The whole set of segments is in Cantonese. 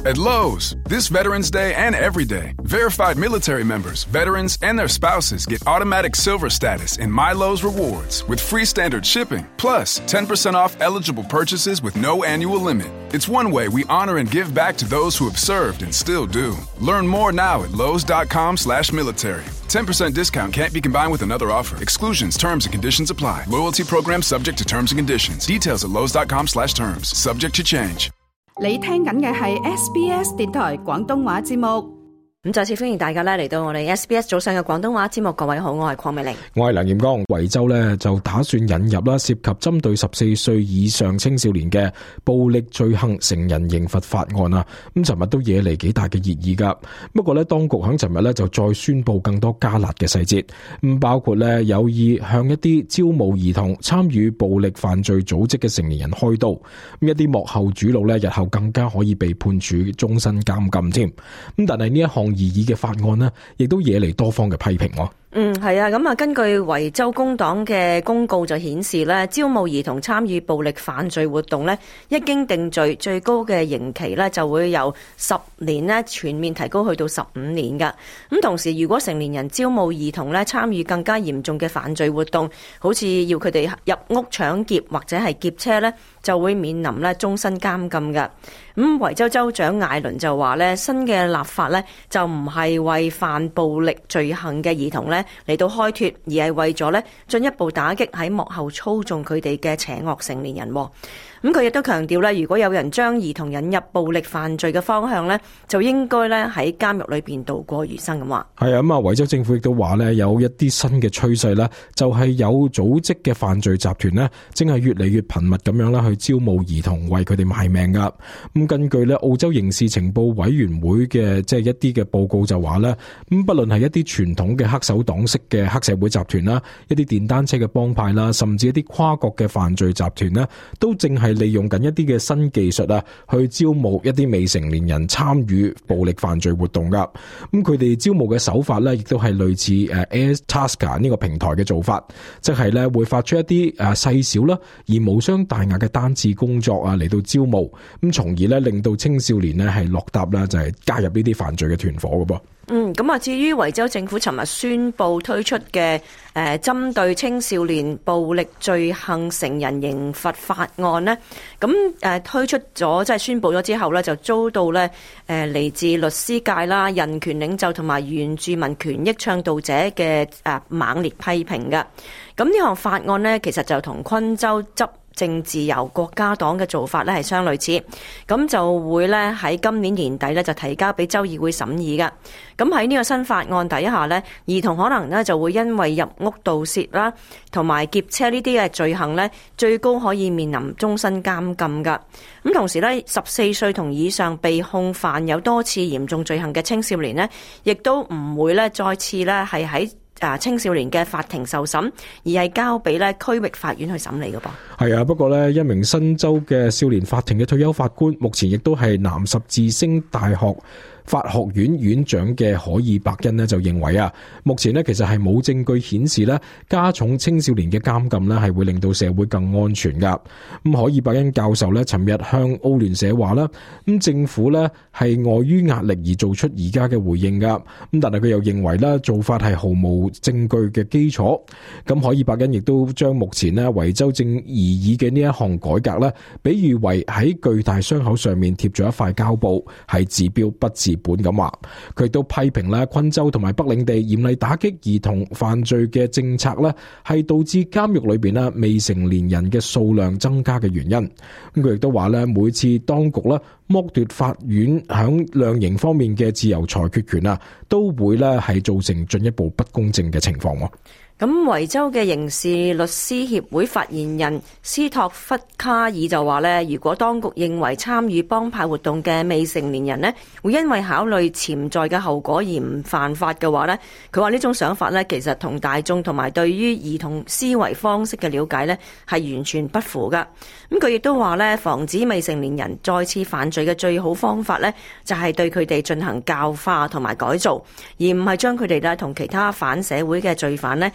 At Lowe's, this Veterans Day and every day, verified military members, veterans, and their spouses get automatic silver status in My Lowe's Rewards with free standard shipping, plus 10% off eligible purchases with no annual limit. It's one way we honor and give back to those who have served and still do. Learn more now at lowes.com/military. 10% discount can't be combined with another offer. Exclusions, terms, and conditions apply. Loyalty program subject to terms and conditions. Details at lowes.com/terms. Subject to change. 你聽緊嘅係 SBS 電台廣東話節目。 咁再次歡迎大家咧嚟到我哋 SBS 早上嘅廣東話節目。各位好，我係鄺美玲， 我係梁炎光。維州咧就打算引入啦，涉及針對14歲以上青少年嘅暴力罪行成人刑罰法案啊。咁尋日都惹嚟幾大嘅熱議噶。不過咧，當局喺尋日咧就再宣布更多加辣嘅細節，咁包括咧有意向一啲招募兒童參與暴力犯罪組織嘅成年人開刀。咁一啲幕後主腦咧，日後更加可以被判處終身監禁添。咁但係呢一項擬議嘅法案呢，亦都惹嚟多方嘅批評喎。 係啊，咁啊，根據維州工黨嘅公告就顯示咧，招募兒童參與暴力犯罪活動咧，一經定罪，最高嘅刑期咧就會由10年咧全面提高去到15年噶。咁同時，如果成年人招募兒童咧參與更加嚴重嘅犯罪活動，好似要佢哋入屋搶劫或者係劫車咧，就會面臨咧終身監禁噶。咁維州州長艾倫就話咧，新嘅立法咧就唔係為犯暴力罪行嘅兒童咧嚟到開脫，而係為咗咧進一步打擊喺幕後操縱佢哋嘅邪惡成年人。咁佢亦都強調咧，如果有人將兒童引入暴力犯罪嘅方向咧，就應該咧喺監獄裏邊度過餘生咁話。係啊，咁啊，維州政府亦都話咧，有一啲新嘅趨勢咧，就係有組織嘅犯罪集團咧，正係越嚟越頻密咁樣啦，去招募兒童為佢哋賣命噶。咁根據咧澳洲刑事情報委員會嘅即係一啲嘅報告就話咧，咁不論係一啲傳統嘅黑手黨式嘅黑社會集團啦，一啲電單車嘅幫派啦，甚至一啲跨國嘅犯罪集團咧，都正係利用緊一啲嘅新技術啊，去招募一啲未成年人參與暴力犯罪活動噶。咁佢哋招募嘅手法咧，亦都係類似AirTasker 呢個平台嘅做法，即係咧會發出一啲細小啦而無傷大雅嘅單次工作啊嚟到招募，咁從而咧令到青少年咧係落搭啦，就係加入呢啲犯罪嘅團伙噶噃。 咁啊，至於維州政府尋日宣布推出嘅針對青少年暴力罪行成人刑罰法案呢，咁推出咗即係宣布咗之後呢，就遭到呢嚟自律師界啦、人權領袖同埋原住民權益倡導者嘅猛烈批評㗎。咁呢項法案呢，其實就同昆州執政自由國家黨嘅做法咧係相類似，咁就會咧喺今年年底咧就提交俾州議會審議㗎。咁喺呢個新法案底下咧，兒童可能咧就會因為入屋盜竊啦，同埋劫車呢啲嘅罪行咧，最高可以面臨終身監禁㗎。咁同時咧，14歲同以上被控犯有多次嚴重罪行嘅青少年咧，亦都唔會咧再次咧係喺青少年嘅法庭受審，而係交俾咧區域法院去審理嘅噃。 係啊，不過咧，一名新州嘅少年法庭嘅退休法官，目前亦都係南十字星大學法學院院長嘅可爾伯恩呢，就認為啊，目前呢其實係冇證據顯示呢加重青少年嘅監禁呢係會令到社會更安全噶。咁可爾伯恩教授呢，尋日向澳聯社話啦，咁政府呢係礙於壓力而做出而家嘅回應噶。咁但係佢又認為呢做法係毫無證據嘅基礎。咁可爾伯恩亦都將目前呢維州正擬議嘅呢一項改革呢，比喻為喺巨大傷口上面貼咗一塊膠布，係治標不治本咁話。佢亦都批評啦，昆州同埋北領地嚴厲打擊兒童犯罪嘅政策呢，係導致監獄裏邊啦未成年人嘅數量增加嘅原因。咁佢亦都話咧，每次當局咧剝奪法院響量刑方面嘅自由裁決權啊，都會咧係造成進一步不公正嘅情況。 咁維州嘅刑事律師協會發言人斯托弗卡爾就話咧，如果當局認為參與幫派活動嘅未成年人呢會因為考慮潛在嘅後果而唔犯法嘅話呢，佢話呢種想法呢其實同大眾同埋對於兒童思維方式嘅了解呢係完全不符噶。咁佢亦都話呢，防止未成年人再次犯罪嘅最好方法呢就係對佢哋進行教化同埋改造，而唔係將佢哋呢同其他反社會嘅罪犯呢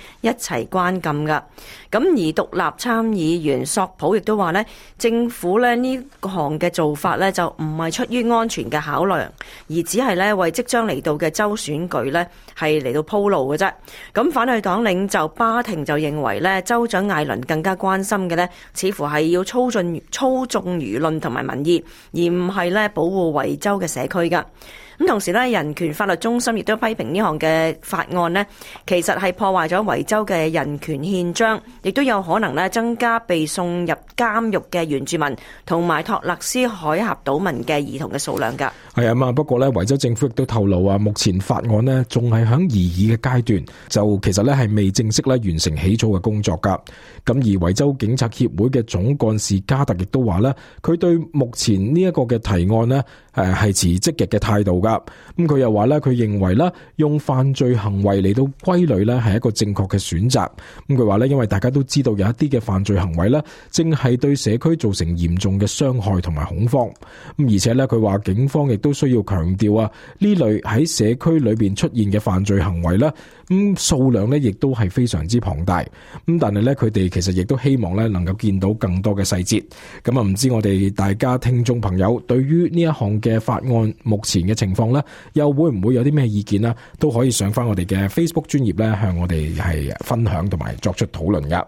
一齊關禁㗎。咁而獨立參議員索普亦都話呢，政府呢項嘅做法呢，就唔係出於安全嘅考量，而只係呢為即將嚟到嘅州選舉呢係嚟到鋪路嘅啫。咁反對黨領袖巴廷就認為呢，州長艾倫更加關心嘅呢，似乎係要操縱輿論同埋民意，而唔係呢保護維州嘅社區㗎。咁同時呢，人權法律中心亦都批評呢項嘅法案呢，其實係破壞咗維州嘅人權憲章，亦都有可能呢增加被送入監獄嘅原住民同埋托勒斯海峽島民嘅兒童嘅數量㗎。係啊嘛，不過呢，維州政府亦都透露啊，目前法案呢仲係響擬議嘅階段，就其實呢係未正式咧完成起草嘅工作㗎。咁而維州警察協會嘅總幹事加特亦都話呢，佢對目前呢一個嘅提案呢係持積極嘅態度㗎。咁佢又話咧，佢認為咧，用犯罪行為嚟到歸類咧係一個正確嘅選擇。咁佢話咧，因為大家都知道有一啲嘅犯罪行為咧，正係對社區造成嚴重嘅傷害同埋恐慌。咁而且咧，佢話警方亦都需要強調啊，呢類喺社區裏邊出現嘅犯罪行為咧，數量咧亦都係非常之龐大。咁但係咧，佢哋其實亦都希望咧能夠見到更多嘅細節。咁啊，唔知我哋大家聽眾朋友對於呢一項嘅法案目前嘅情況咧，又會唔會有啲咩意見呢？都可以上翻我哋嘅 Facebook 專頁咧，向我哋係分享同埋作出討論噶。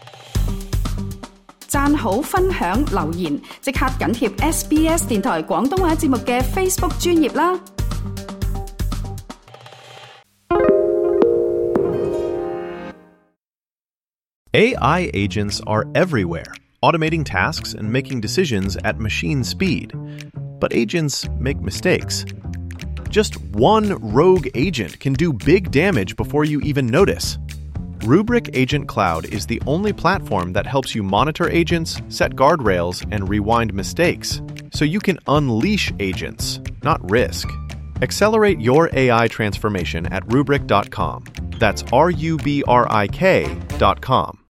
讚好、分享、留言，即刻緊貼 SBS 電台廣東話節目嘅 Facebook 專頁啦。 AI agents are everywhere, automating tasks and making decisions at machine speed. But agents make mistakes. Just one rogue agent can do big damage before you even notice. Rubrik Agent Cloud is the only platform that helps you monitor agents, set guardrails, and rewind mistakes, so you can unleash agents, not risk. Accelerate your AI transformation at Rubrik.com. That's RUBRIK.com.